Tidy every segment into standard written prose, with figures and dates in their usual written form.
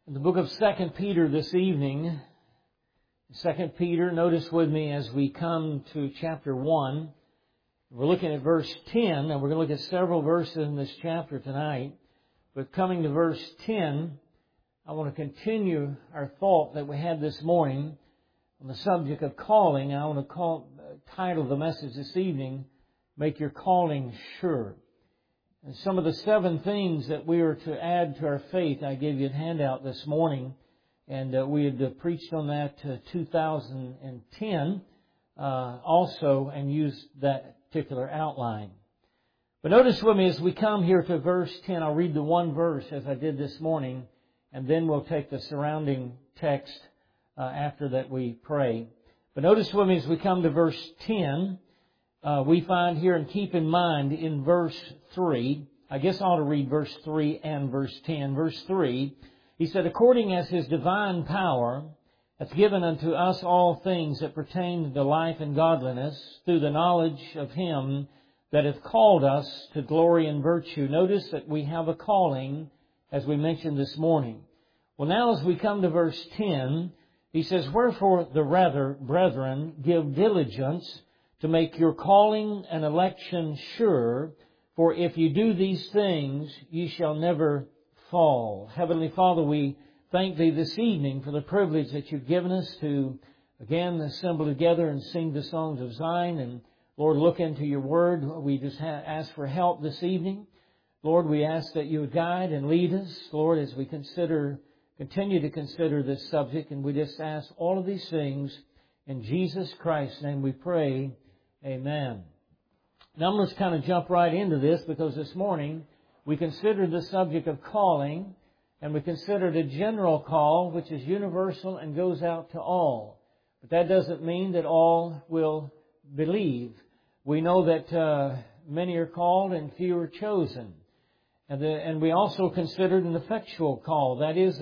In the book of 2 Peter this evening, 2 Peter, notice with me as we come to chapter 1, we're looking at verse 10, and we're going to look at several verses in this chapter tonight. But coming to verse 10, I want to continue our thought that we had this morning on the subject of calling. And I want to title the message this evening, Make Your Calling Sure. And some of the 7 things that we are to add to our faith, I gave you a handout this morning, and we had preached on that 2010 also, and used that particular outline. But notice with me as we come here to verse 10, I'll read the one verse as I did this morning, and then we'll take the surrounding text after that we pray. But notice with me as we come to verse 10, we find here, and keep in mind in verse 3, I guess I ought to read verse 3 and verse 10. Verse 3, he said, according as His divine power hath given unto us all things that pertain to life and godliness, through the knowledge of Him that hath called us to glory and virtue. Notice that we have a calling, as we mentioned this morning. Well, now as we come to verse 10, he says, wherefore the rather, brethren, give diligence to make your calling and election sure, for if you do these things, ye shall never fall. Heavenly Father, we thank Thee this evening for the privilege that You've given us to, again, assemble together and sing the songs of Zion. And Lord, look into Your Word. We just ask for help this evening. Lord, we ask that You would guide and lead us, Lord, as we continue to consider this subject. And we just ask all of these things in Jesus Christ's name we pray. Amen. Now I'm going to kind of jump right into this, because this morning we considered the subject of calling, and we considered a general call which is universal and goes out to all. But that doesn't mean that all will believe. We know that many are called and few are chosen. And we also considered an effectual call. That is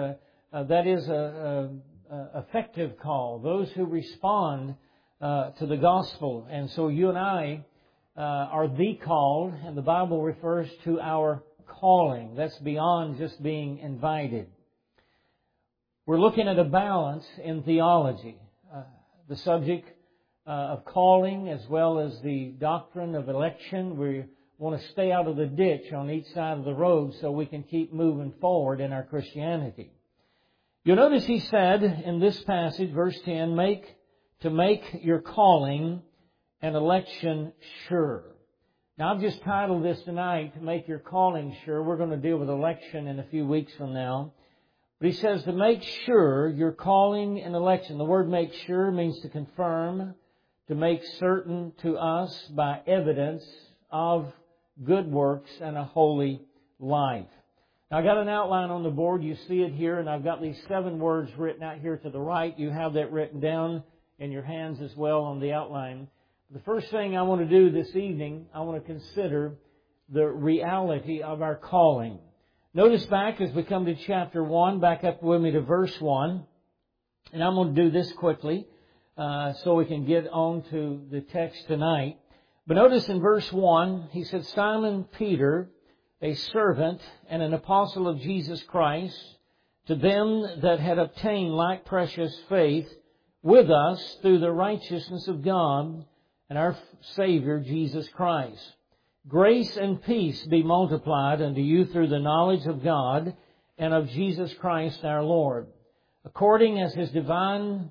a effective call. Those who respond to the gospel. And so you and I are the called, and the Bible refers to our calling. That's beyond just being invited. We're looking at a balance in theology. The subject of calling as well as the doctrine of election. We want to stay out of the ditch on each side of the road so we can keep moving forward in our Christianity. You'll notice he said in this passage, verse 10, make your calling and election sure. Now, I've just titled this tonight, to make your calling sure. We're going to deal with election in a few weeks from now. But he says to make sure your calling and election. The word make sure means to confirm, to make certain to us by evidence of good works and a holy life. Now, I got an outline on the board. You see it here, and I've got these 7 words written out here to the right. You have that written down in your hands as well on the outline. The first thing I want to do this evening, I want to consider the reality of our calling. Notice back as we come to chapter 1, back up with me to verse 1. And I'm going to do this quickly so we can get on to the text tonight. But notice in verse 1, he said, Simon Peter, a servant and an apostle of Jesus Christ, to them that had obtained like precious faith with us through the righteousness of God and our Savior Jesus Christ. Grace and peace be multiplied unto you through the knowledge of God and of Jesus Christ our Lord, according as His divine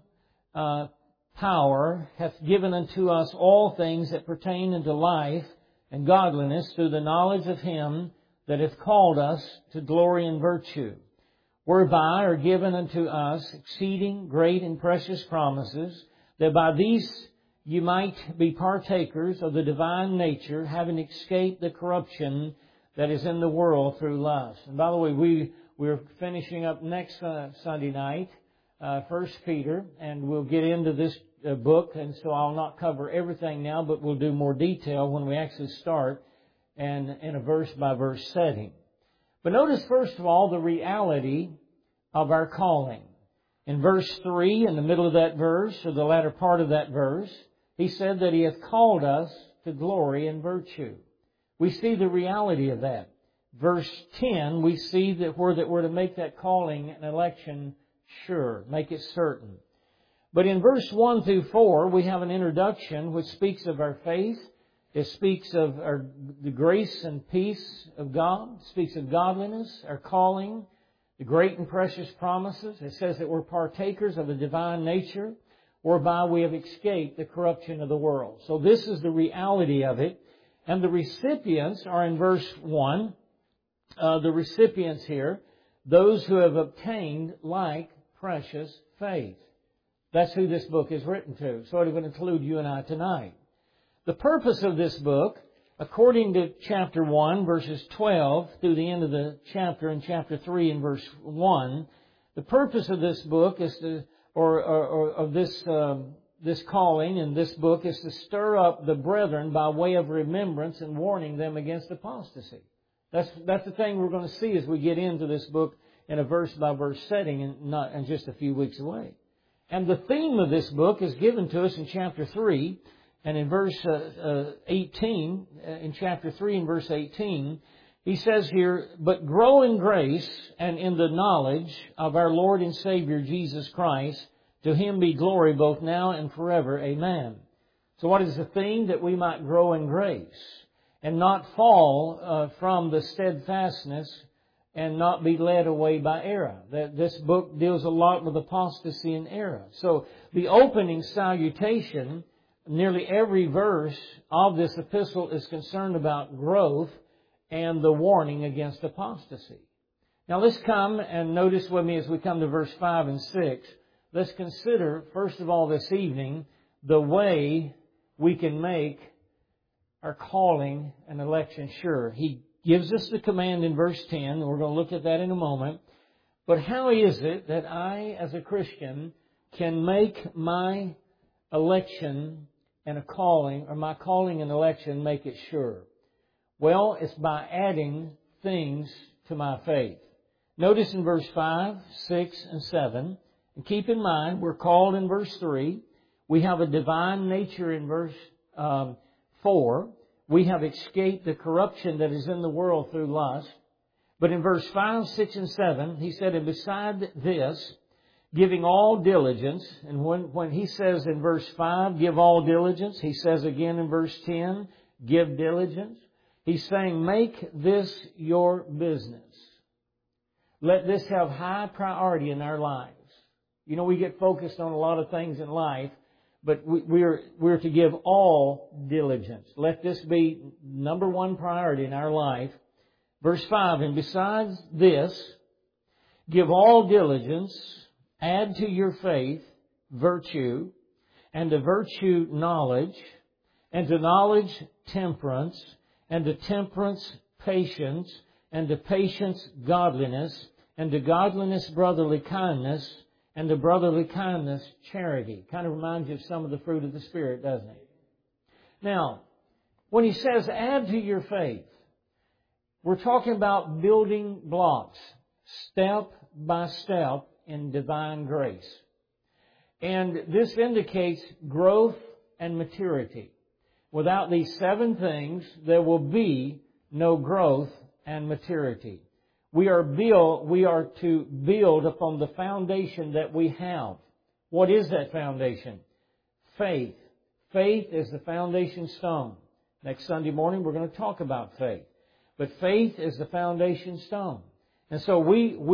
power hath given unto us all things that pertain unto life and godliness, through the knowledge of Him that hath called us to glory and virtue, whereby are given unto us exceeding great and precious promises, that by these you might be partakers of the divine nature, having escaped the corruption that is in the world through lust. And by the way, we're finishing up next Sunday night, 1 Peter, and we'll get into this book, and so I'll not cover everything now, but we'll do more detail when we actually start and in a verse-by-verse setting. But notice, first of all, the reality of our calling. In verse 3, in the middle of that verse, or the latter part of that verse, he said that He hath called us to glory and virtue. We see the reality of that. verse 10, we see that we're to make that calling and election sure, make it certain. But in verse 1 through 4, we have an introduction which speaks of our faith. It speaks of the grace and peace of God. It speaks of godliness, our calling, the great and precious promises. It says that we're partakers of the divine nature, whereby we have escaped the corruption of the world. So this is the reality of it. And the recipients are in verse 1. The recipients here, those who have obtained like precious faith. That's who this book is written to. So it would include you and I tonight. The purpose of this book, according to chapter 1, verses 12 through the end of the chapter, in chapter 3 and verse 1, the purpose of this book is to, of this calling in this book is to stir up the brethren by way of remembrance and warning them against apostasy. That's the thing we're going to see as we get into this book in a verse-by-verse setting and just a few weeks away. And the theme of this book is given to us in chapter 3 and in verse 18, in chapter 3 and verse 18, he says here, "But grow in grace and in the knowledge of our Lord and Savior Jesus Christ. To Him be glory both now and forever. Amen." So what is the theme? That we might grow in grace and not fall from the steadfastness and not be led away by error. That this book deals a lot with apostasy and error. So the opening salutation, nearly every verse of this epistle is concerned about growth and the warning against apostasy. Now let's come and notice with me as we come to verse 5 and 6. Let's consider, first of all this evening, the way we can make our calling and election sure. He gives us the command in verse 10, and we're going to look at that in a moment. But how is it that I, as a Christian, can make my election and a calling, or my calling and election, make it sure? Well, it's by adding things to my faith. Notice in verse 5, 6, and 7, and keep in mind, we're called in verse 3. We have a divine nature in verse 4. We have escaped the corruption that is in the world through lust. But in verse 5, 6, and 7, he said, "And beside this, giving all diligence," and when he says in verse 5, give all diligence, he says again in verse 10, give diligence. He's saying, make this your business. Let this have high priority in our lives. You know, we get focused on a lot of things in life, but we're to give all diligence. Let this be number one priority in our life. Verse 5, "And besides this, give all diligence, add to your faith virtue, and to virtue knowledge, and to knowledge temperance, and to temperance patience, and to patience godliness, and to godliness brotherly kindness, and to brotherly kindness charity." Kind of reminds you of some of the fruit of the Spirit, doesn't it? Now, when he says add to your faith, we're talking about building blocks, step by step in divine grace. And this indicates growth and maturity. Without these 7 things, there will be no growth and maturity. We are to build upon the foundation that we have. What is that foundation? Faith. Faith is the foundation stone. Next Sunday morning we're going to talk about faith. But faith is the foundation stone. And so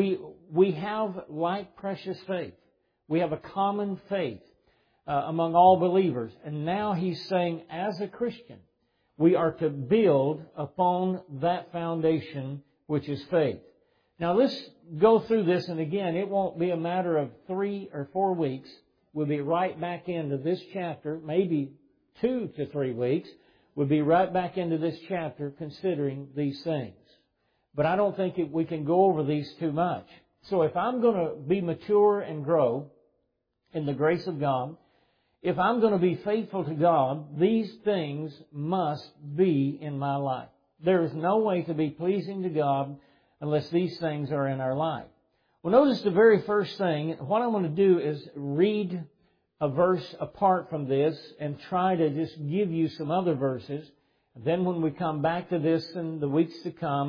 we have like precious faith. We have a common faith among all believers. And now he's saying, as a Christian, we are to build upon that foundation, which is faith. Now let's go through this, and again, it won't be a matter of 3 or 4 weeks. We'll be right back into this chapter, maybe 2 to 3 weeks. We'll be right back into this chapter considering these things. But I don't think we can go over these too much. So if I'm going to be mature and grow in the grace of God, if I'm going to be faithful to God, these things must be in my life. There is no way to be pleasing to God unless these things are in our life. Well, notice the very first thing. What I'm going to do is read a verse apart from this and try to just give you some other verses. And then when we come back to this in the weeks to come,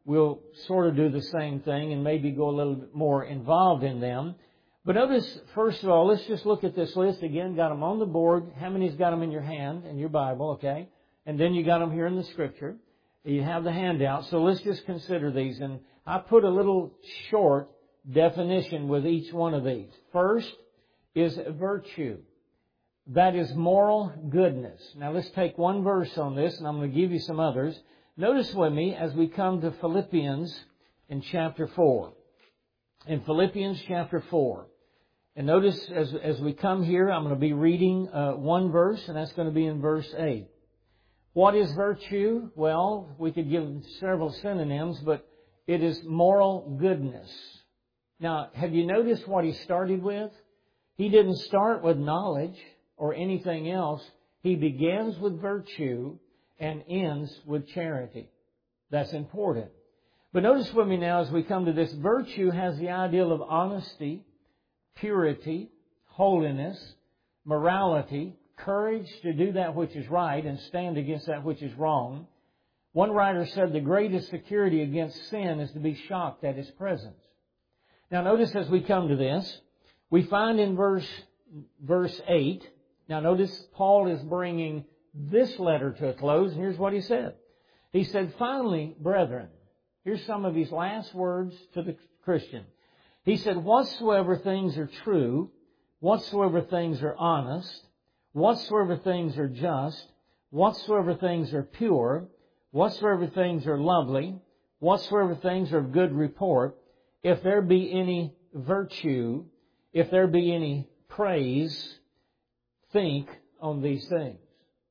we'll sort of do the same thing and maybe go a little bit more involved in them. But notice, first of all, let's just look at this list again. Got them on the board. How many's got them in your hand, in your Bible, okay? And then you got them here in the Scripture. You have the handout. So let's just consider these. And I put a little short definition with each one of these. First is virtue. That is moral goodness. Now let's take one verse on this, and I'm going to give you some others. Notice with me as we come to Philippians in chapter 4. In Philippians chapter 4. And notice as we come here, I'm going to be reading one verse, and that's going to be in verse 8. What is virtue? Well, we could give several synonyms, but it is moral goodness. Now, have you noticed what he started with? He didn't start with knowledge or anything else. He begins with virtue and ends with charity. That's important. But notice with me now as we come to this, virtue has the ideal of honesty, purity, holiness, morality, courage to do that which is right and stand against that which is wrong. One writer said the greatest security against sin is to be shocked at His presence. Now notice as we come to this, we find in verse 8, now notice Paul is bringing this letter to a close, and here's what he said. He said, finally, brethren, here's some of his last words to the Christian. He said, whatsoever things are true, whatsoever things are honest, whatsoever things are just, whatsoever things are pure, whatsoever things are lovely, whatsoever things are of good report, if there be any virtue, if there be any praise, think on these things.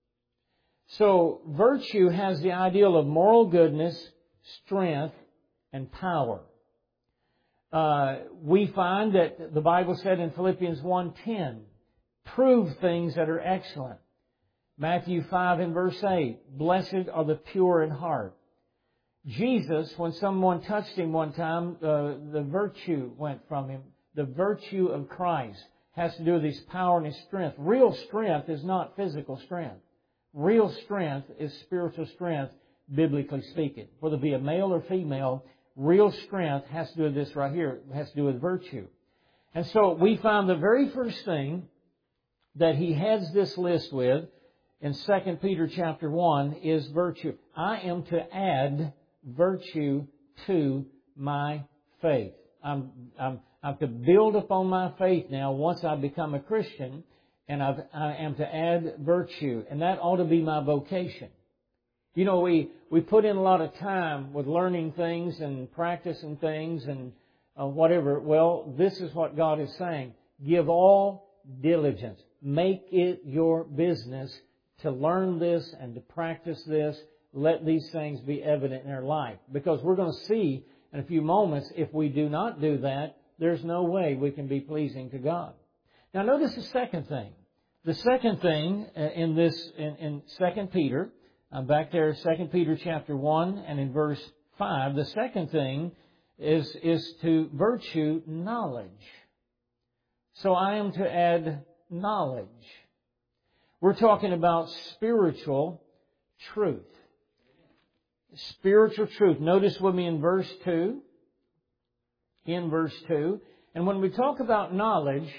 So virtue has the ideal of moral goodness, strength, and power. We find that the Bible said in Philippians 1:10, prove things that are excellent. Matthew 5 and verse 8, blessed are the pure in heart. Jesus, when someone touched Him one time, the virtue went from Him. The virtue of Christ has to do with His power and His strength. Real strength is not physical strength. Real strength is spiritual strength, biblically speaking. Whether it be a male or female, real strength has to do with this right here. It has to do with virtue. And so we found the very first thing that he heads this list with in 2 Peter chapter 1 is virtue. I am to add virtue to my faith. I'm to build upon my faith now once I become a Christian, and I am to add virtue, and that ought to be my vocation. You know, we put in a lot of time with learning things and practicing things and whatever. Well, this is what God is saying. Give all diligence. Make it your business to learn this and to practice this. Let these things be evident in our life. Because we're going to see in a few moments, if we do not do that, there's no way we can be pleasing to God. Now notice the second thing. The second thing in 2 Peter, back there, 2 Peter chapter 1 and in verse 5, the second thing is to virtue knowledge. So I am to add knowledge. We're talking about spiritual truth. Spiritual truth. Notice with me in verse 2. In verse 2. And when we talk about knowledge,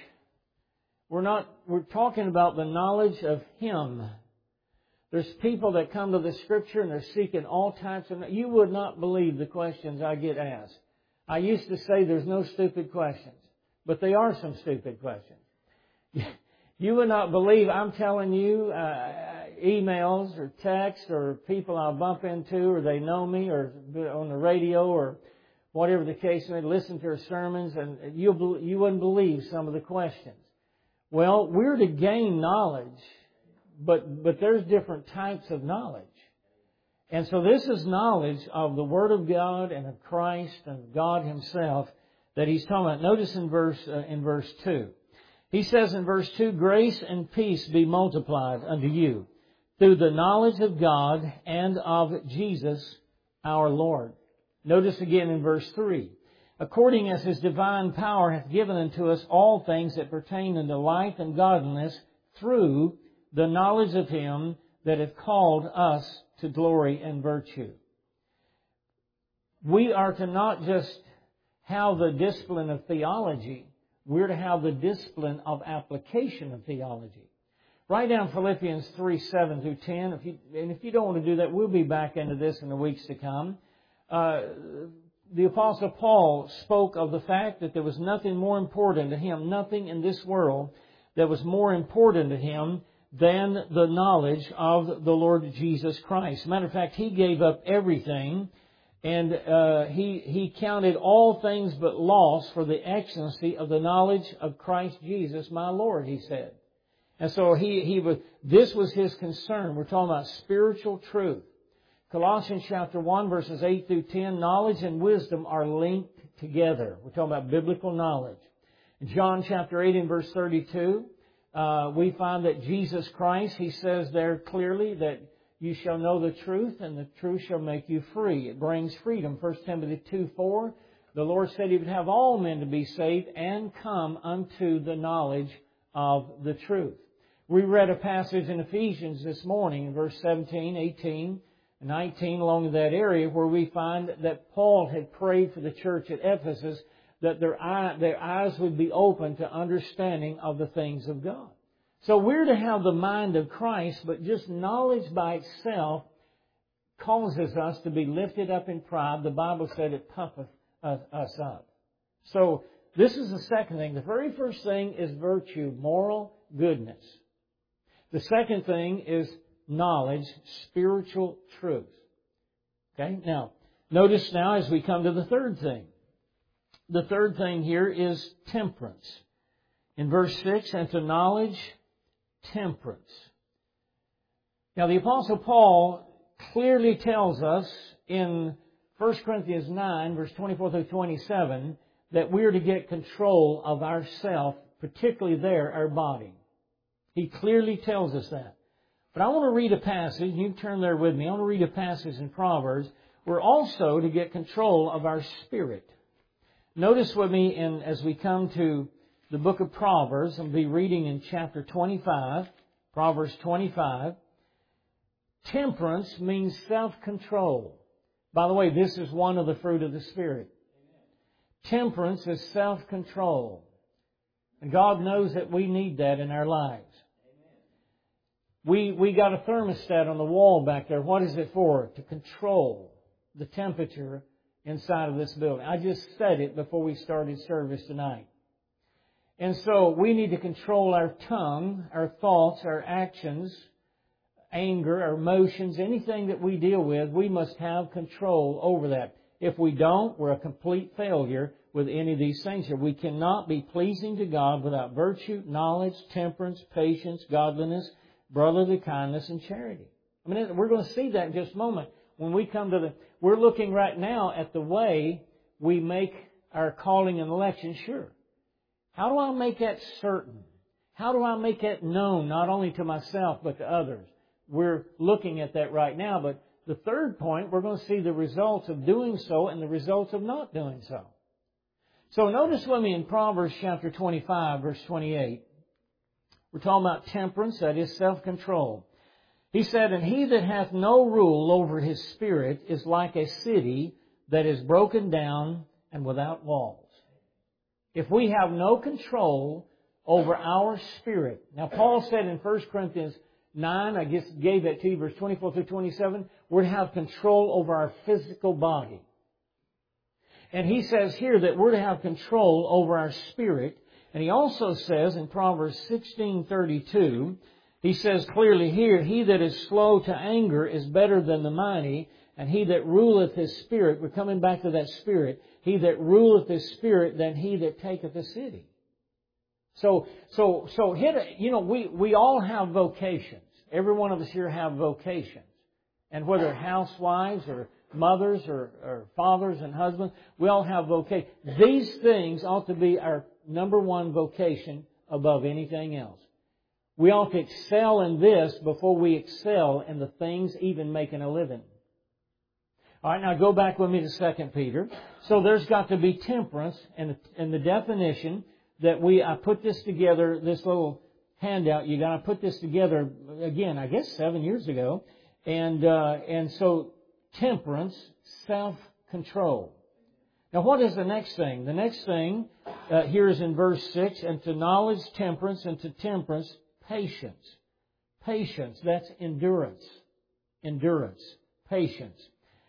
we're talking about the knowledge of Him. There's people that come to the Scripture and they're seeking all types of... You would not believe the questions I get asked. I used to say there's no stupid questions. But there are some stupid questions. You would not believe, I'm telling you, emails or texts or people I'll bump into or they know me or on the radio or whatever the case may be, listen to our sermons, and you wouldn't believe some of the questions. Well, we're to gain knowledge, but there's different types of knowledge. And so this is knowledge of the Word of God and of Christ and God Himself that He's talking about. Notice in verse 2. He says in verse 2, grace and peace be multiplied unto you through the knowledge of God and of Jesus our Lord. Notice again in verse 3, according as His divine power hath given unto us all things that pertain unto life and godliness through the knowledge of Him that hath called us to glory and virtue. we are to not just have the discipline of theology, we're to have the discipline of application of theology. Write down Philippians 3:7 through 10. If you don't want to do that, we'll be back into this in the weeks to come. The Apostle Paul spoke of the fact that there was nothing more important to him, nothing in this world that was more important to him than the knowledge of the Lord Jesus Christ. As a matter of fact, he gave up everything, and he counted all things but loss for the excellency of the knowledge of Christ Jesus, my Lord, he said. And so this was his concern. We're talking about spiritual truth. Colossians chapter 1, verses 8 through 10, knowledge and wisdom are linked together. We're talking about biblical knowledge. In John chapter 8 and verse 32, we find that Jesus Christ, He says there clearly that you shall know the truth, and the truth shall make you free. It brings freedom. 1 Timothy 2:4, the Lord said He would have all men to be saved and come unto the knowledge of the truth. We read a passage in Ephesians this morning in verse 17, 18, 19 along that area where we find that Paul had prayed for the church at Ephesus that their eyes would be open to understanding of the things of God. So we're to have the mind of Christ, but just knowledge by itself causes us to be lifted up in pride. The Bible said it puffeth us up. So this is the second thing. The very first thing is virtue, moral goodness. The second thing is knowledge, spiritual truth. Okay? Now, notice now as we come to the third thing. The third thing here is temperance. In verse 6, and to knowledge, temperance. Now, the Apostle Paul clearly tells us in 1 Corinthians 9, verse 24 through 27, that we're to get control of ourself, particularly there, our body. He clearly tells us that. But I want to read a passage, you can turn there with me. I want to read a passage in Proverbs. We're also to get control of our spirit. Notice with me as we come to the book of Proverbs, I'll be reading in chapter 25, Proverbs 25. Temperance means self-control. By the way, this is one of the fruit of the Spirit. Temperance is self-control. And God knows that we need that in our lives. We got a thermostat on the wall back there. What is it for? To control the temperature inside of this building. I just said it before we started service tonight. And so we need to control our tongue, our thoughts, our actions, anger, our emotions, anything that we deal with, we must have control over that. If we don't, we're a complete failure with any of these things here. We cannot be pleasing to God without virtue, knowledge, temperance, patience, godliness, brotherly kindness, and charity. I mean, we're going to see that in just a moment. When we come to we're looking right now at the way we make our calling and election sure. How do I make that certain? How do I make that known, not only to myself, but to others? We're looking at that right now. But the third point, we're going to see the results of doing so and the results of not doing so. So notice with me in Proverbs chapter 25, verse 28. We're talking about temperance, that is self-control. He said, and he that hath no rule over his spirit is like a city that is broken down and without walls. If we have no control over our spirit. Now, Paul said in 1 Corinthians 9, I just gave that to you, verse 24 through 27, we're to have control over our physical body. And he says here that we're to have control over our spirit. And he also says in Proverbs 16:32, he says clearly here, he that is slow to anger is better than the mighty, and he that ruleth his spirit, we're coming back to that spirit, he that ruleth his spirit than he that taketh a city. So we all have vocations. Every one of us here have vocations. And whether housewives or mothers or fathers and husbands, we all have vocations. These things ought to be our number one vocation above anything else. We ought to excel in this before we excel in the things even making a living. All right, now go back with me to 2 Peter. So there's got to be temperance, and the definition that I put this together, this little handout, you got to put this together again, I guess 7 years ago. And so temperance, control. Now what is the next thing? The next thing here is in verse 6, and to knowledge temperance, and to temperance patience. Patience, that's endurance. Endurance. Patience.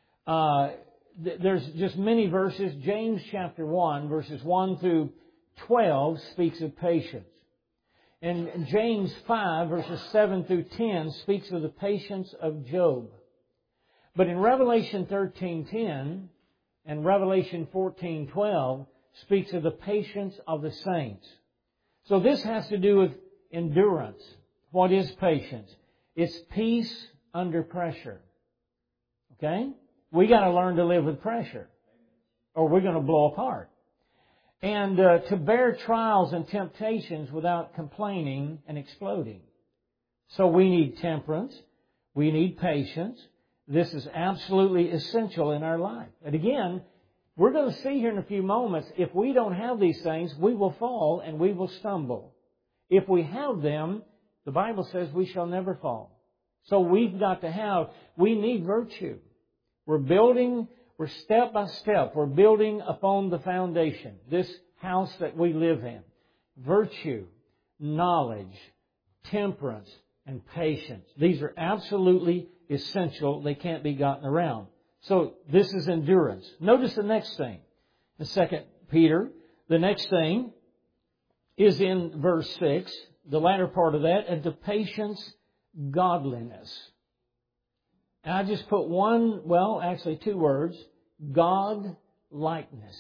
There's just many verses. James chapter 1, verses 1 through 12 speaks of patience. And James 5, verses 7 through 10 speaks of the patience of Job. But in Revelation 13:10 and Revelation 14:12 speaks of the patience of the saints. So this has to do with endurance. What is patience? It's peace under pressure. Okay? We got to learn to live with pressure, or we're going to blow apart. And to bear trials and temptations without complaining and exploding. So we need temperance. We need patience. This is absolutely essential in our life. And again, we're going to see here in a few moments, if we don't have these things, we will fall and we will stumble. If we have them, the Bible says we shall never fall. So we need virtue. We're step by step. We're building upon the foundation, this house that we live in. Virtue, knowledge, temperance, and patience. These are absolutely essential. They can't be gotten around. So this is endurance. Notice the next thing. In 2 Peter, the next thing is in verse 6, the latter part of that, and to patience, godliness. And I just put two words, God-likeness.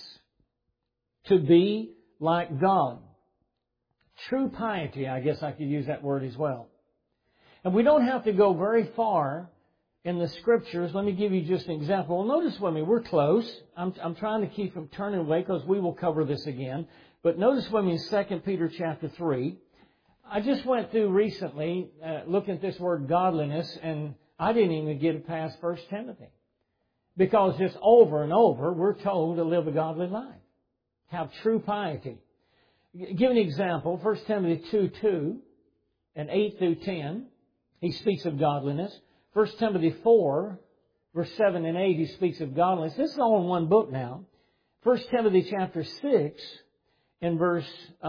To be like God. True piety, I guess I could use that word as well. And we don't have to go very far in the Scriptures. Let me give you just an example. Well, notice with me, we're close. I'm trying to keep from turning away because we will cover this again. But notice with me in 2 Peter chapter 3. I just went through recently looking at this word godliness, and I didn't even get it past 1 Timothy. Because just over and over, we're told to live a godly life. Have true piety. Give an example. 1 Timothy 2:2 and 8 through 10. He speaks of godliness. 1 Timothy 4, verse 7 and 8, he speaks of godliness. This is all in one book now. 1 Timothy chapter 6 and verse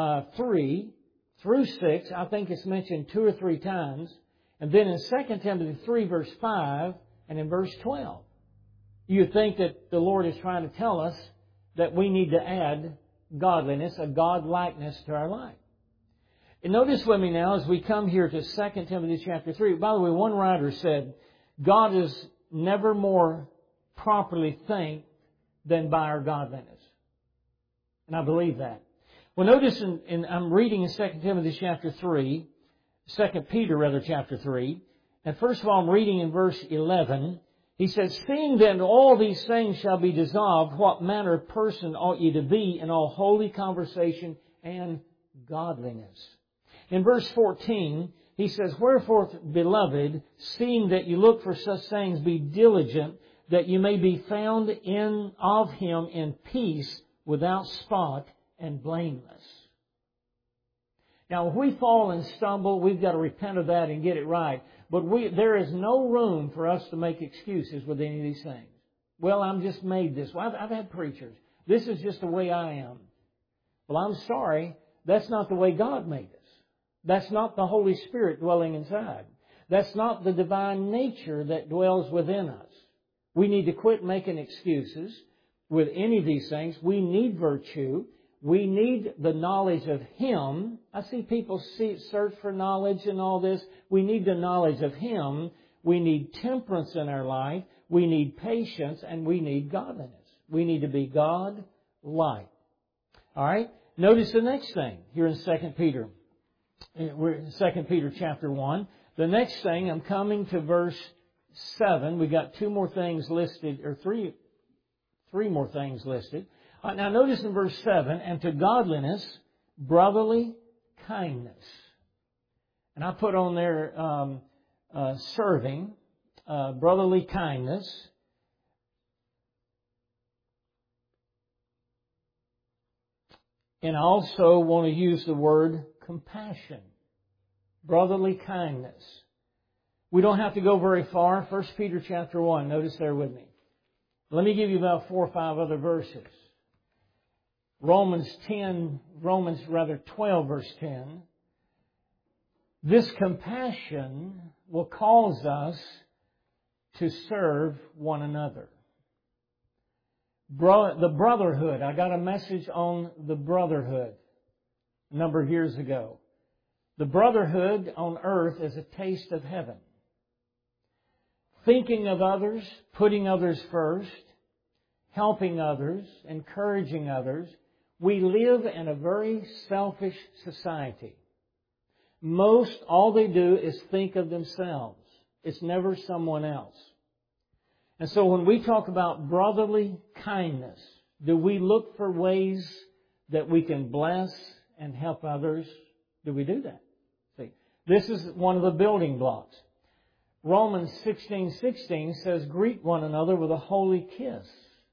3 through 6, I think it's mentioned 2 or 3 times. And then in 2 Timothy 3, verse 5 and in verse 12. You think that the Lord is trying to tell us that we need to add godliness, a God-likeness to our life. And notice with me now as we come here to 2 Timothy chapter 3. By the way, one writer said, God is never more properly thanked than by our godliness. And I believe that. Well, notice, I'm reading in 2 Timothy chapter 3, 2 Peter chapter 3. And first of all, I'm reading in verse 11. He says, seeing then all these things shall be dissolved, what manner of person ought ye to be in all holy conversation and godliness? In verse 14, he says, wherefore, beloved, seeing that you look for such things, be diligent, that you may be found of Him in peace, without spot, and blameless. Now, if we fall and stumble, we've got to repent of that and get it right. But there is no room for us to make excuses with any of these things. Well, I'm just made this way. I've had preachers. This is just the way I am. Well, I'm sorry. That's not the way God made us. That's not the Holy Spirit dwelling inside. That's not the divine nature that dwells within us. We need to quit making excuses with any of these things. We need virtue. We need the knowledge of Him. I see people search for knowledge and all this. We need the knowledge of Him. We need temperance in our life. We need patience, and we need godliness. We need to be God-like. All right? Notice the next thing here in 2 Peter. We're in 2 Peter chapter 1. The next thing, I'm coming to verse 7. We got 2 more things listed, or 3 more things listed. Now notice in verse 7, and to godliness, brotherly kindness. And I put on there serving, brotherly kindness. And I also want to use the word compassion. Brotherly kindness. We don't have to go very far. 1 Peter chapter 1. Notice there with me. Let me give you about 4 or 5 other verses. Romans 12 verse 10. This compassion will cause us to serve one another. The brotherhood. I got a message on the brotherhood a number of years ago. The brotherhood on earth is a taste of heaven. Thinking of others, putting others first, helping others, encouraging others. We live in a very selfish society. Most, all they do is think of themselves. It's never someone else. And so when we talk about brotherly kindness, do we look for ways that we can bless and help others? Do we do that? See, this is one of the building blocks. Romans 16:16 says, greet one another with a holy kiss.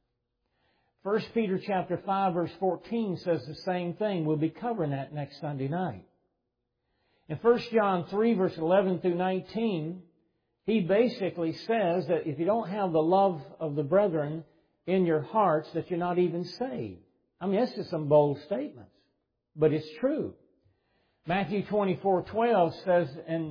1 Peter chapter 5 verse 14 says the same thing. We'll be covering that next Sunday night. In 1 John 3 verse 11 through 19, he basically says that if you don't have the love of the brethren in your hearts, that you're not even saved. I mean, that's just some bold statements, but it's true. Matthew 24:12 says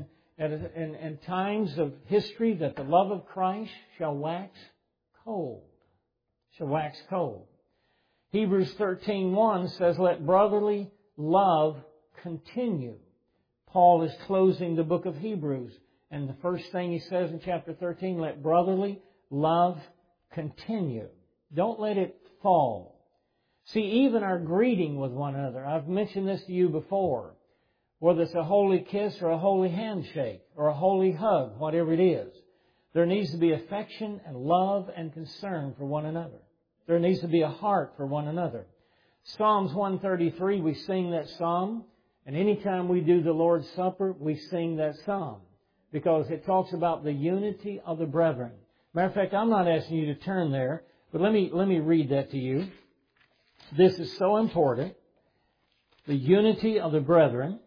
in times of history that the love of Christ shall wax cold. Shall wax cold. Hebrews 13:1 says, let brotherly love continue. Paul is closing the book of Hebrews. And the first thing he says in chapter 13, let brotherly love continue. Don't let it fall. See, even our greeting with one another, I've mentioned this to you before, whether it's a holy kiss or a holy handshake or a holy hug, whatever it is, there needs to be affection and love and concern for one another. There needs to be a heart for one another. Psalms 133, we sing that psalm, and anytime we do the Lord's Supper, we sing that psalm, because it talks about the unity of the brethren. Matter of fact, I'm not asking you to turn there, but let me read that to you. This is so important. The unity of the brethren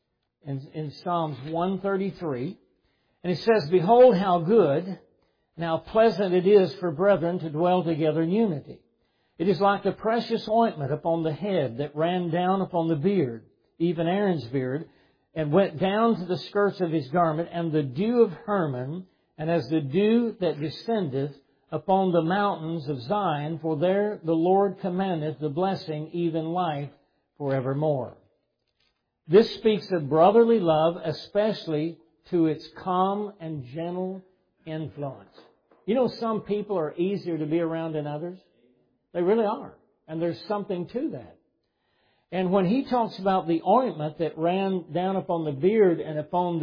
in Psalms 133. And it says, behold how good and how pleasant it is for brethren to dwell together in unity. It is like the precious ointment upon the head that ran down upon the beard, even Aaron's beard, and went down to the skirts of his garment, and the dew of Hermon, and as the dew that descendeth upon the mountains of Zion, for there the Lord commandeth the blessing, even life forevermore. This speaks of brotherly love, especially to its calm and gentle influence. You know, some people are easier to be around than others. They really are. And there's something to that. And when he talks about the ointment that ran down upon the beard and upon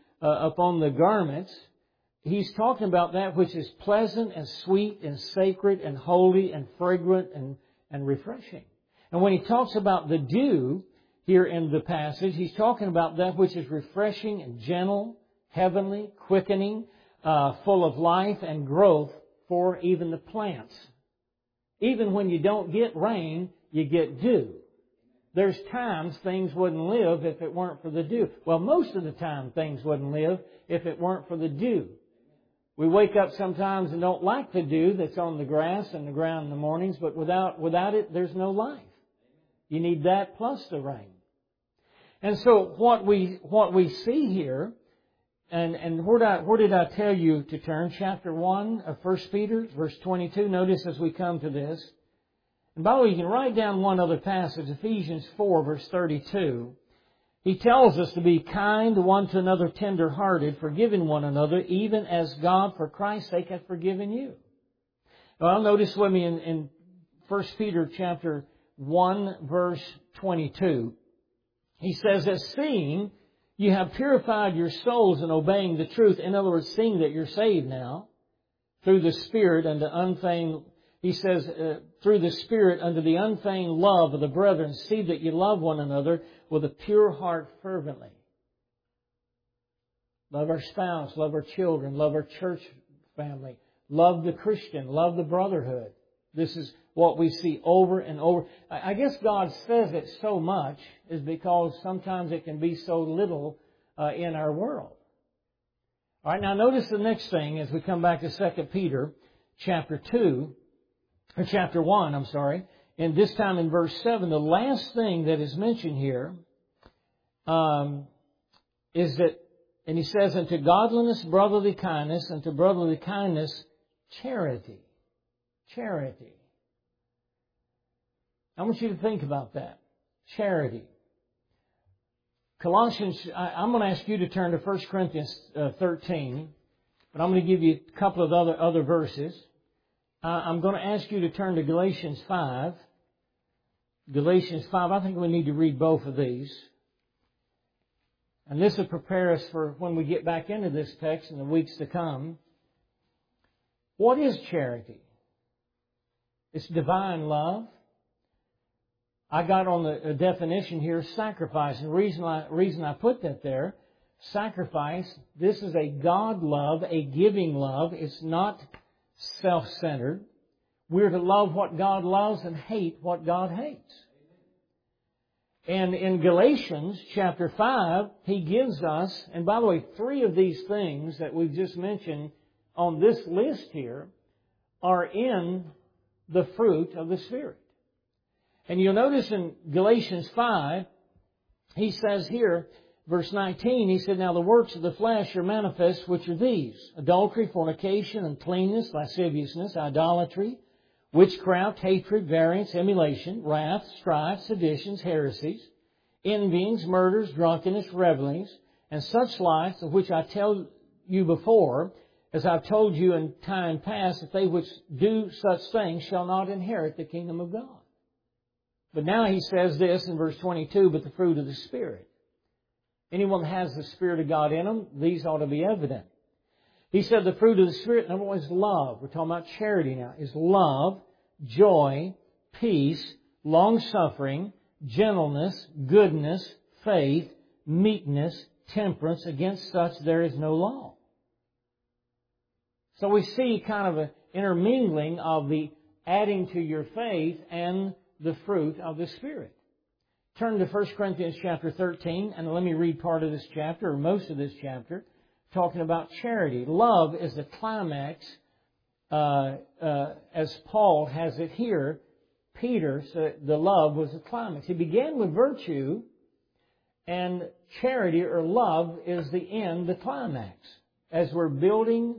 the garments, he's talking about that which is pleasant and sweet and sacred and holy and fragrant and refreshing. And when he talks about the dew here in the passage, he's talking about that which is refreshing and gentle, heavenly, quickening, full of life and growth for even the plants. Even when you don't get rain, you get dew. There's times things wouldn't live if it weren't for the dew. Well, most of the time things wouldn't live if it weren't for the dew. We wake up sometimes and don't like the dew that's on the grass and the ground in the mornings, but without it, there's no life. You need that plus the rain. And so what we see here, and where did I tell you to turn? Chapter 1 of 1 Peter, verse 22. Notice as we come to this. And by the way, you can write down one other passage, Ephesians 4, verse 32. He tells us to be kind one to another, tender-hearted, forgiving one another, even as God, for Christ's sake, hath forgiven you. Well, notice with me in 1 Peter chapter 1, verse 22. He says that seeing you have purified your souls in obeying the truth, in other words, seeing that you're saved now, through the Spirit unto unfeigned, he says, through the Spirit unto the unfeigned love of the brethren, see that you love one another with a pure heart fervently. Love our spouse, love our children, love our church family, love the Christian, love the brotherhood. This is what we see over and over. I guess God says it so much is because sometimes it can be so little in our world. All right, now notice the next thing as we come back to 2 Peter chapter 2. or chapter 1, I'm sorry. And this time in verse 7, the last thing that is mentioned here is that, and he says, unto godliness, brotherly kindness, and to brotherly kindness, charity. Charity. I want you to think about that. Charity. Colossians, I'm going to ask you to turn to 1 Corinthians 13, but I'm going to give you a couple of other verses. I'm going to ask you to turn to Galatians 5. Galatians 5, I think we need to read both of these. And this will prepare us for when we get back into this text in the weeks to come. What is charity? It's divine love. I got on the definition here, sacrifice. And the reason I put that there, sacrifice, this is a God love, a giving love. It's not self-centered. We're to love what God loves and hate what God hates. And in Galatians chapter 5, he gives us, and by the way, 3 of these things that we've just mentioned on this list here are in the fruit of the Spirit. And you'll notice in Galatians 5, he says here, verse 19, he said, now the works of the flesh are manifest, which are these: adultery, fornication, uncleanness, lasciviousness, idolatry, witchcraft, hatred, variance, emulation, wrath, strife, seditions, heresies, envyings, murders, drunkenness, revelings, and such like, of which I tell you before, as I've told you in time past, that they which do such things shall not inherit the kingdom of God. But now he says this in verse 22, but the fruit of the Spirit. Anyone that has the Spirit of God in them, these ought to be evident. He said the fruit of the Spirit, number one, is love. We're talking about charity now. Is love, joy, peace, long-suffering, gentleness, goodness, faith, meekness, temperance. Against such there is no law. So we see kind of an intermingling of the adding to your faith and the fruit of the Spirit. Turn to 1 Corinthians chapter 13, and let me read part of this chapter, or most of this chapter, talking about charity. Love is the climax, as Paul has it here. Peter said the love was the climax. He began with virtue, and charity or love is the end, the climax. As we're building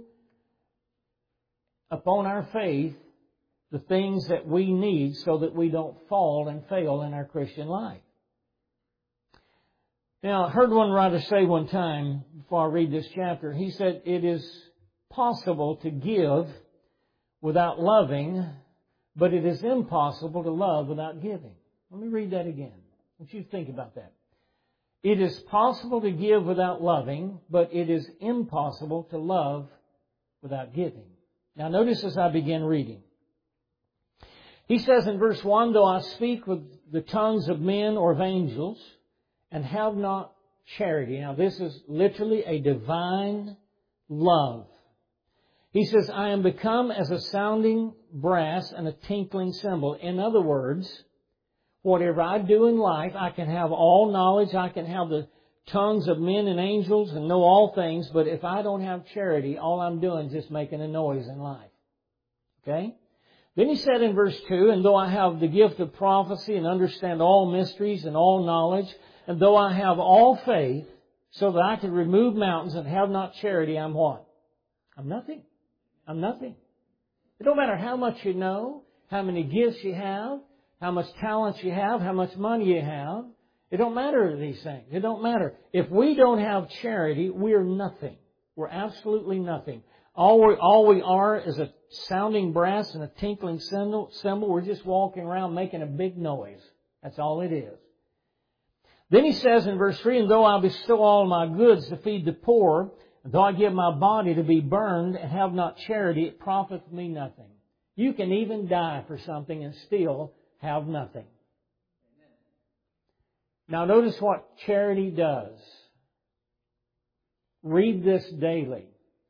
upon our faith the things that we need so that we don't fall and fail in our Christian life. Now, I heard one writer say one time, before I read this chapter, he said, it is possible to give without loving, but it is impossible to love without giving. Let me read that again. I want you to think about that. It is possible to give without loving, but it is impossible to love without giving. Now, notice as I begin reading. He says in verse 1, though I speak with the tongues of men or of angels, and have not charity. Now, this is literally a divine love. He says, I am become as a sounding brass and a tinkling cymbal. In other words, whatever I do in life, I can have all knowledge, I can have the tongues of men and angels and know all things, but if I don't have charity, all I'm doing is just making a noise in life. Okay? Then he said in verse 2, and though I have the gift of prophecy and understand all mysteries and all knowledge, and though I have all faith, so that I can remove mountains and have not charity, I'm what? I'm nothing. I'm nothing. It don't matter how much you know, how many gifts you have, how much talent you have, how much money you have. It don't matter these things. It don't matter. If we don't have charity, we're nothing. We're absolutely nothing. All we are is a sounding brass and a tinkling cymbal. We're just walking around making a big noise. That's all it is. Then he says in verse 3, and though I bestow all my goods to feed the poor, and though I give my body to be burned and have not charity, it profiteth me nothing. You can even die for something and still have nothing. Now notice what charity does. Read this daily.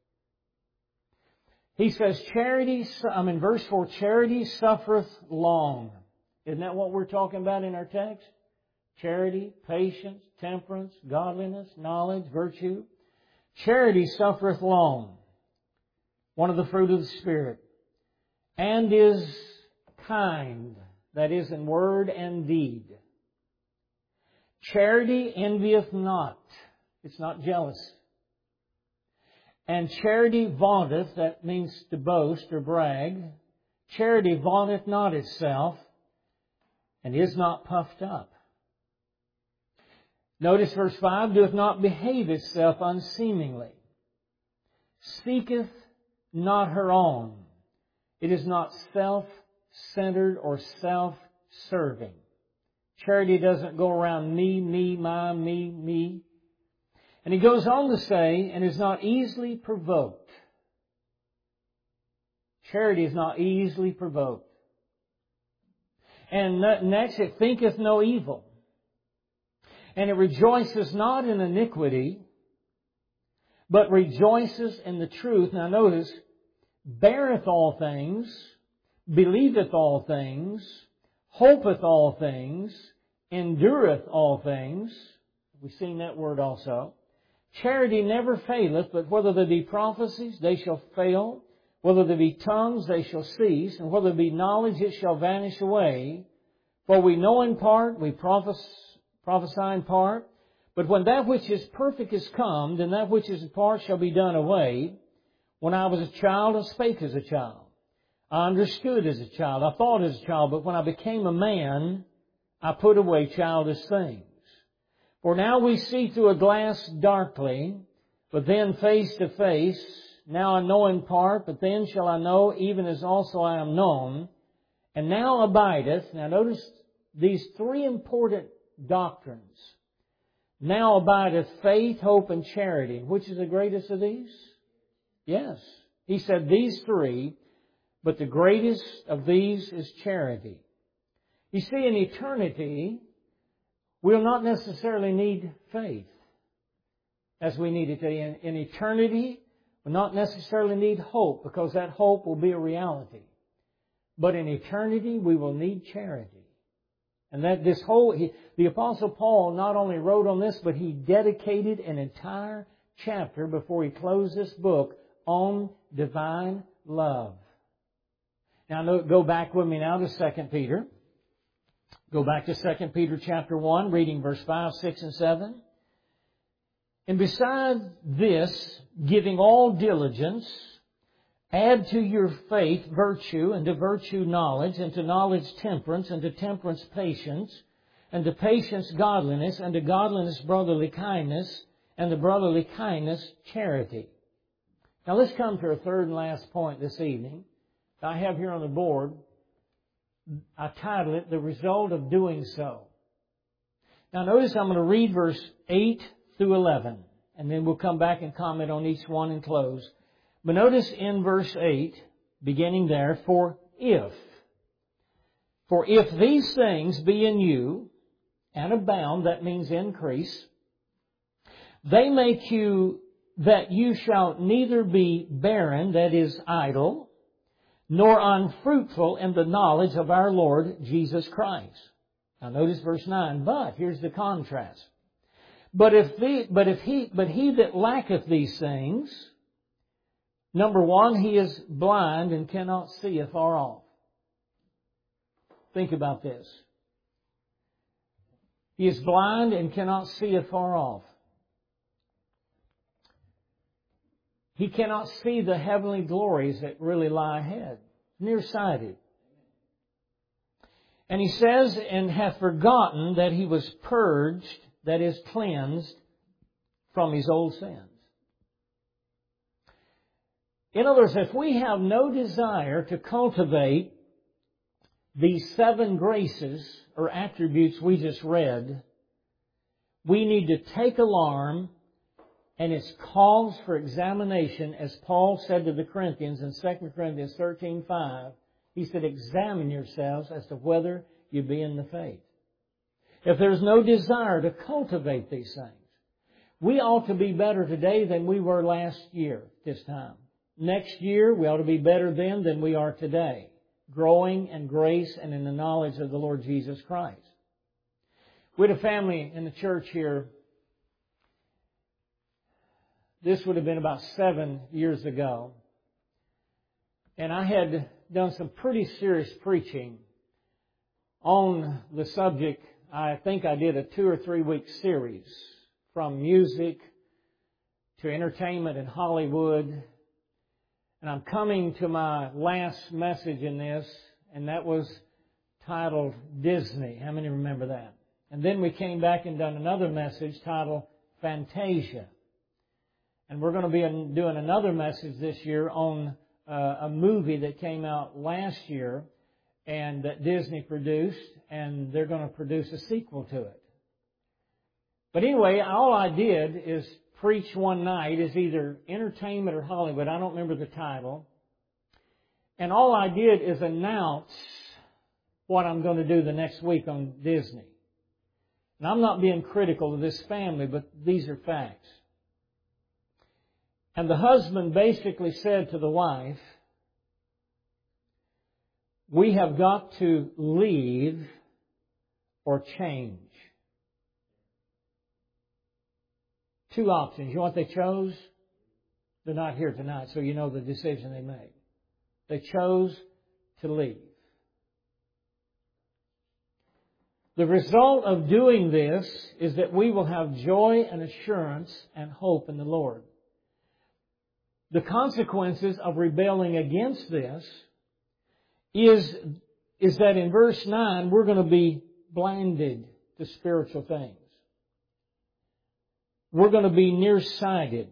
He says, verse 4, charity suffereth long. Isn't that what we're talking about in our text? Charity, patience, temperance, godliness, knowledge, virtue. Charity suffereth long. One of the fruit of the Spirit. And is kind. That is in word and deed. Charity envieth not. It's not jealous. And charity vaunteth, that means to boast or brag. Charity vaunteth not itself, and is not puffed up. Notice verse 5, doeth not behave itself unseemingly. Seeketh not her own. It is not self-centered or self-serving. Charity doesn't go around me, my, me. And he goes on to say, and is not easily provoked. Charity is not easily provoked. And next, it thinketh no evil. And it rejoices not in iniquity, but rejoices in the truth. Now notice, beareth all things, believeth all things, hopeth all things, endureth all things. We've seen that word also. Charity never faileth, but whether there be prophecies, they shall fail. Whether there be tongues, they shall cease. And whether there be knowledge, it shall vanish away. For we know in part, we prophesy in part. But when that which is perfect is come, then that which is in part shall be done away. When I was a child, I spake as a child. I understood as a child. I thought as a child. But when I became a man, I put away childish things. For now we see through a glass darkly, but then face to face. Now I know in part, but then shall I know, even as also I am known. And now abideth, now notice these three important doctrines. Now abideth faith, hope, and charity. Which is the greatest of these? Yes. He said these three, but the greatest of these is charity. You see, in eternity, we'll not necessarily need faith as we need it today. In eternity, we'll not necessarily need hope because that hope will be a reality. But in eternity, we will need charity. And that the Apostle Paul not only wrote on this, but he dedicated an entire chapter before he closed this book on divine love. Now go back with me now to 2 Peter. Go back to 2 Peter chapter 1, reading verse 5, 6, and 7. And beside this, giving all diligence, add to your faith virtue, and to virtue knowledge, and to knowledge temperance, and to temperance patience, and to patience godliness, and to godliness brotherly kindness, and to brotherly kindness charity. Now let's come to our third and last point this evening. I have here on the board, I titled it, The Result of Doing So. Now notice I'm going to read verse 8 through 11, and then we'll come back and comment on each one and close. But notice in verse 8, beginning there, For if these things be in you, and abound, that means increase, they make you that you shall neither be barren, that is idle, nor unfruitful in the knowledge of our Lord Jesus Christ. Now notice verse 9, but, here's the contrast. But he that lacketh these things, number one, he is blind and cannot see afar off. Think about this. He is blind and cannot see afar off. He cannot see the heavenly glories that really lie ahead. Nearsighted. And he says, and hath forgotten that he was purged, that is cleansed, from his old sins. In other words, if we have no desire to cultivate these 7 graces or attributes we just read, we need to take alarm, and it's cause for examination, as Paul said to the Corinthians in 2 Corinthians 13:5. He said, examine yourselves as to whether you be in the faith. If there's no desire to cultivate these things, we ought to be better today than we were last year this time. Next year, we ought to be better then than we are today, growing in grace and in the knowledge of the Lord Jesus Christ. We had a family in the church here. This would have been about 7 years ago. And I had done some pretty serious preaching on the subject. I think I did a 2 or 3 week series from music to entertainment in Hollywood. And I'm coming to my last message in this, and that was titled Disney. How many remember that? And then we came back and done another message titled Fantasia. And we're going to be doing another message this year on a movie that came out last year and that Disney produced, and they're going to produce a sequel to it. But anyway, all I did is preach one night as either entertainment or Hollywood. I don't remember the title. And all I did is announce what I'm going to do the next week on Disney. And I'm not being critical of this family, but these are facts. And the husband basically said to the wife, we have got to leave or change. 2 options. You know what they chose? They're not here tonight, so you know the decision they made. They chose to leave. The result of doing this is that we will have joy and assurance and hope in the Lord. The consequences of rebelling against this is that in verse 9 we're going to be blinded to spiritual things. We're going to be nearsighted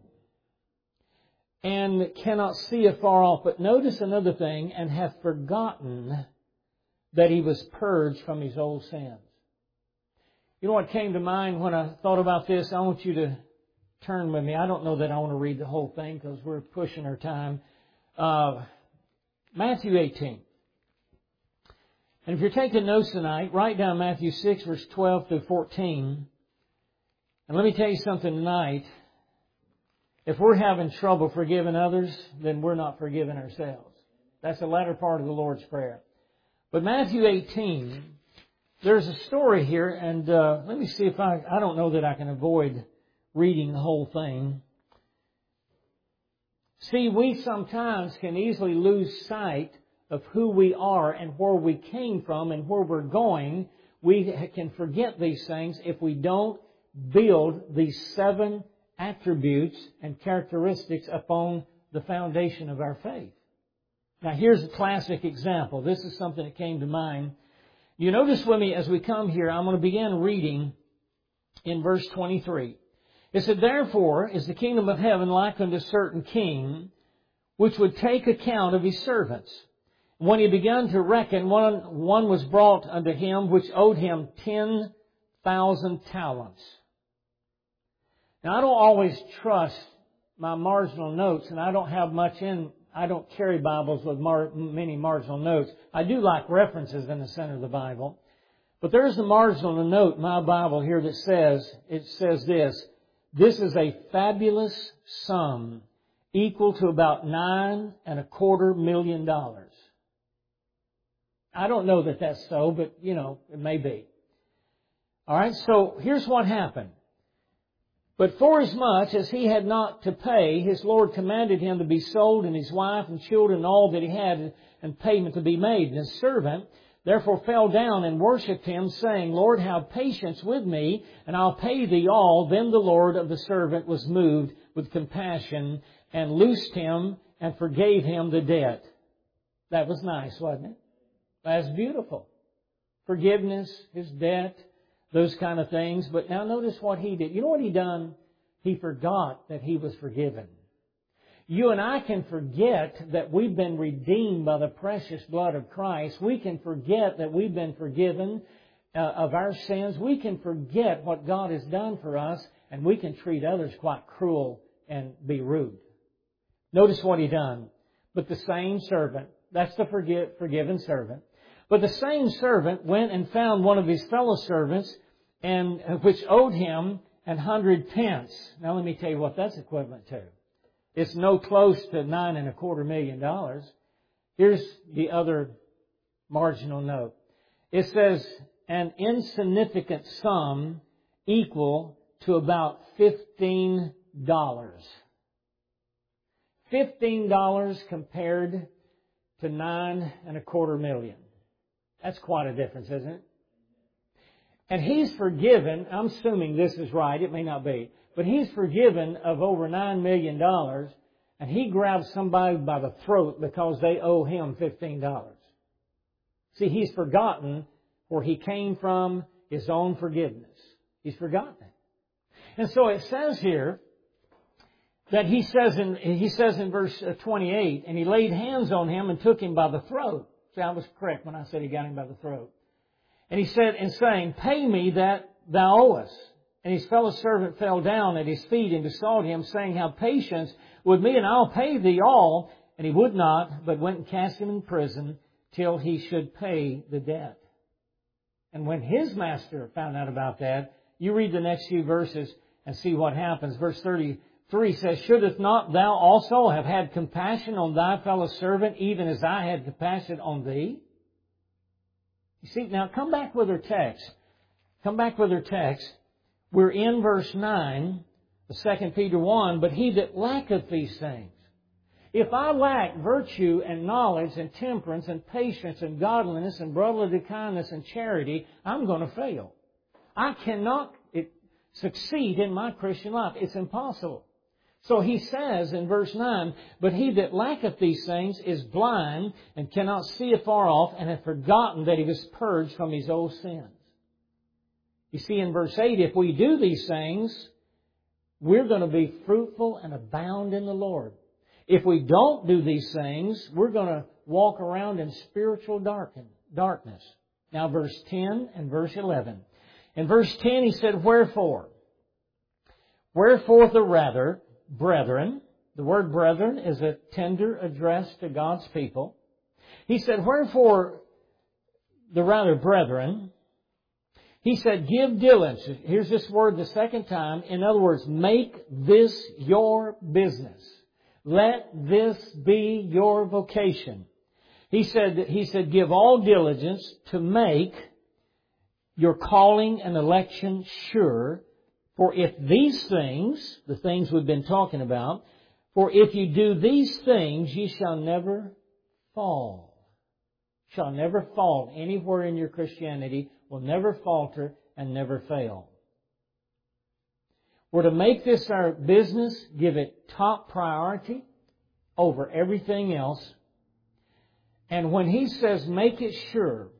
and cannot see afar off. But notice another thing, and have forgotten that he was purged from his old sins. You know what came to mind when I thought about this? I want you to turn with me. I don't know that I want to read the whole thing because we're pushing our time. Matthew 18. And if you're taking notes tonight, write down Matthew 6, verse 12 through 14. And let me tell you something tonight. If we're having trouble forgiving others, then we're not forgiving ourselves. That's the latter part of the Lord's Prayer. But Matthew 18, there's a story here, and let me see if I don't know that I can avoid reading the whole thing. See, we sometimes can easily lose sight of who we are and where we came from and where we're going. We can forget these things if we don't build these 7 attributes and characteristics upon the foundation of our faith. Now here's a classic example. This is something that came to mind. You notice with me as we come here, I'm going to begin reading in verse 23. It said, therefore is the kingdom of heaven like unto a certain king, which would take account of his servants. When he began to reckon, one was brought unto him, which owed him 10,000 talents. Now, I don't always trust my marginal notes, and I don't carry Bibles with many marginal notes. I do like references in the center of the Bible. But there's a marginal note in my Bible here that says this is a fabulous sum equal to about $9.25 million. I don't know that that's so, but, it may be. All right, so here's what happened. But forasmuch as he had not to pay, his Lord commanded him to be sold, and his wife and children and all that he had, and payment to be made. And his servant therefore fell down and worshipped him, saying, Lord, have patience with me, and I'll pay thee all. Then the Lord of the servant was moved with compassion, and loosed him, and forgave him the debt. That was nice, wasn't it? That's beautiful. Forgiveness, his debt, those kind of things. But now notice what he did. You know what he done? He forgot that he was forgiven. You and I can forget that we've been redeemed by the precious blood of Christ. We can forget that we've been forgiven of our sins. We can forget what God has done for us, and we can treat others quite cruel and be rude. Notice what he done. But the same servant, that's the forgiven servant, but the same servant went and found one of his fellow servants, and which owed him 100 pence. Now let me tell you what that's equivalent to. It's no close to $9.25 million. Here's the other marginal note. It says an insignificant sum equal to about $15. $15 compared to $9.25 million. That's quite a difference, isn't it? And he's forgiven, I'm assuming this is right, it may not be, but he's forgiven of over $9 million, and he grabs somebody by the throat because they owe him $15. See, he's forgotten where he came from, his own forgiveness. He's forgotten it. And so it says here that he says in verse 28, and he laid hands on him and took him by the throat. See, I was correct when I said he got him by the throat. And he said, in saying, pay me that thou owest. And his fellow servant fell down at his feet and besought him, saying, have patience with me, and I'll pay thee all. And he would not, but went and cast him in prison till he should pay the debt. And when his master found out about that, you read the next few verses and see what happens. Verse 33 says, shouldest not thou also have had compassion on thy fellow servant, even as I had compassion on thee? You see, now come back with our text. Come back with our text. We're in verse 9 of 2 Peter 1, but he that lacketh these things. If I lack virtue and knowledge and temperance and patience and godliness and brotherly kindness and charity, I'm going to fail. I cannot succeed in my Christian life. It's impossible. So he says in verse 9, but he that lacketh these things is blind and cannot see afar off, and hath forgotten that he was purged from his old sins. You see, in verse 8, if we do these things, we're going to be fruitful and abound in the Lord. If we don't do these things, we're going to walk around in spiritual darkness. Now verse 10 and verse 11. In verse 10 he said, wherefore the rather, brethren, the word brethren is a tender address to God's people. He said, wherefore the rather, brethren, he said, give diligence. Here's this word the second time. In other words, make this your business. Let this be your vocation. He said, give all diligence to make your calling and election sure. For if these things, the things we've been talking about, for if you do these things, ye shall never fall. Shall never fall. Anywhere in your Christianity will never falter and never fail. We're to make this our business, give it top priority over everything else. And when he says make it sure,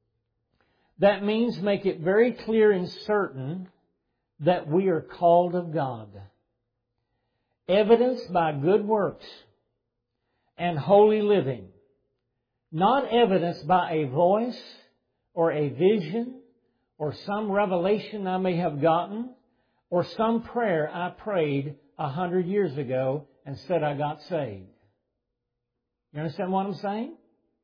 that means make it very clear and certain that we are called of God. Evidenced by good works and holy living. Not evidenced by a voice or a vision or some revelation I may have gotten or some prayer I prayed 100 years ago and said I got saved. You understand what I'm saying?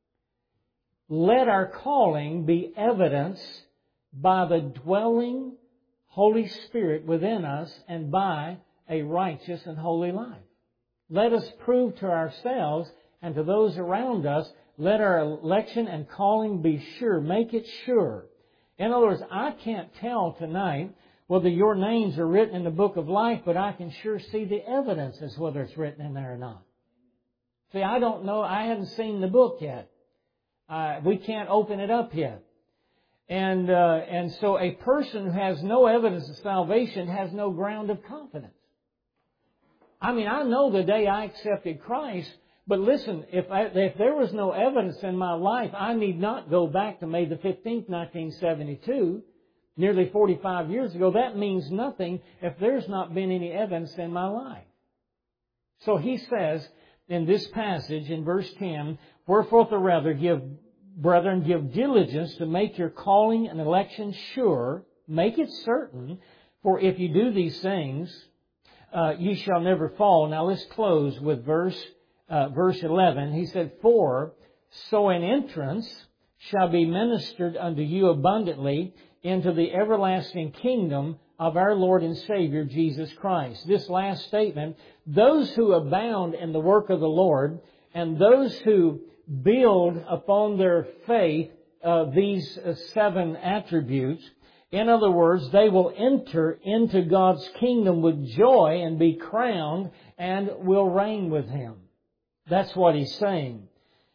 Let our calling be evidenced by the dwelling Holy Spirit within us and by a righteous and holy life. Let us prove to ourselves and to those around us, let our election and calling be sure. Make it sure. In other words, I can't tell tonight whether your names are written in the book of life, but I can sure see the evidence as whether it's written in there or not. See, I don't know. I haven't seen the book yet. We can't open it up yet. And so a person who has no evidence of salvation has no ground of confidence. I mean, I know the day I accepted Christ, but listen, if there was no evidence in my life, I need not go back to May the 15th, 1972, nearly 45 years ago. That means nothing if there's not been any evidence in my life. So he says in this passage in verse 10, wherefore the rather brethren, give diligence to make your calling and election sure. Make it certain. For if you do these things, you shall never fall. Now let's close with verse 11. He said, for so an entrance shall be ministered unto you abundantly into the everlasting kingdom of our Lord and Savior Jesus Christ. This last statement, those who abound in the work of the Lord and those who build upon their faith these 7 attributes, in other words, they will enter into God's kingdom with joy and be crowned and will reign with Him. That's what he's saying.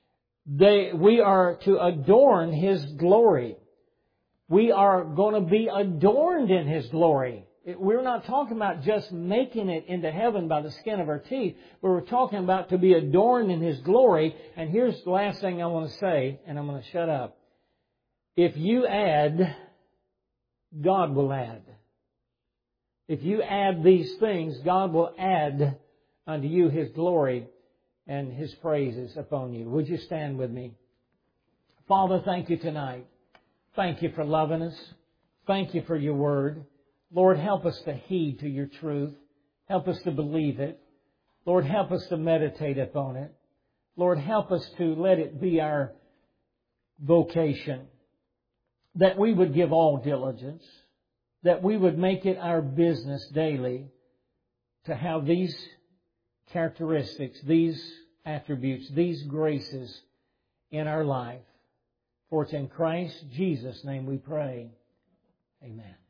We are to adorn His glory. We are going to be adorned in His glory. We're not talking about just making it into heaven by the skin of our teeth, but we're talking about to be adorned in His glory. And here's the last thing I want to say, and I'm going to shut up. If you add, God will add. If you add these things, God will add unto you His glory and His praises upon you. Would you stand with me? Father, thank you tonight. Thank you for loving us. Thank you for your word. Lord, help us to heed to your truth. Help us to believe it. Lord, help us to meditate upon it. Lord, help us to let it be our vocation. That we would give all diligence. That we would make it our business daily to have these characteristics, these attributes, these graces in our life. For it's in Christ Jesus' name we pray. Amen.